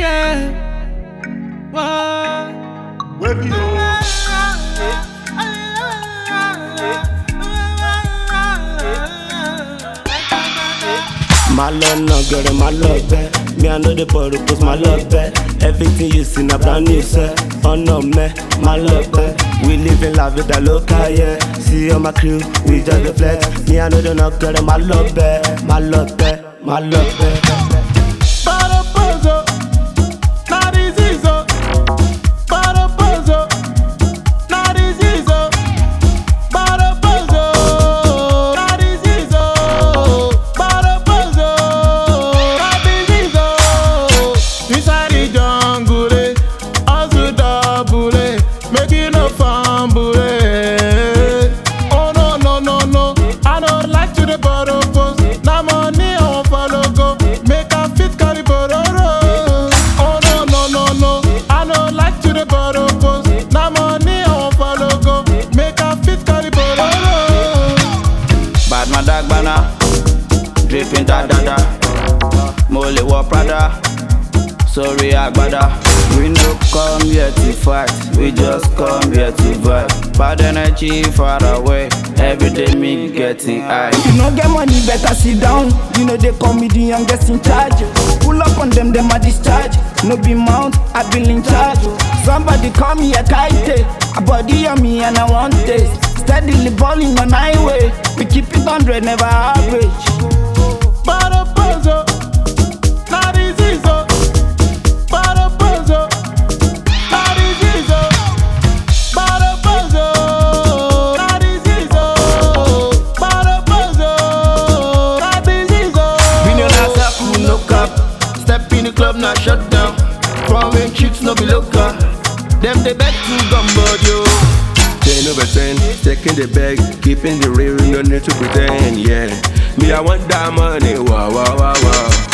Yeah. What? Where you My love no girl, my love bad. Me I know the purpose, my love bad. Everything you see na brand new sir. Oh no man, my love bad. We live in la vida loca, yeah. See all my crew, we just the flex. Me I know the no girl, my love bad, my love bad, my love bad. Dripping da da da, Mole wa Prada, sorry Agbada. We no come here to fight, we just come here to vibe. Bad energy far away, every day me getting high. You no get money, better sit down. You know they call me the youngest in charge. Pull up on them a discharge. No be mount, I been in charge. Somebody call me a kite, a body on me and I want this. Steadily balling on highway, we keep it 100, never average. Step in the club, now shut down. Foreign chicks, no be local. Them they beg to gumbo, yo. 10 over 10, taking the bag, keeping the real, no need to pretend, yeah. Me, I want that money, wow, wow, wow, wow.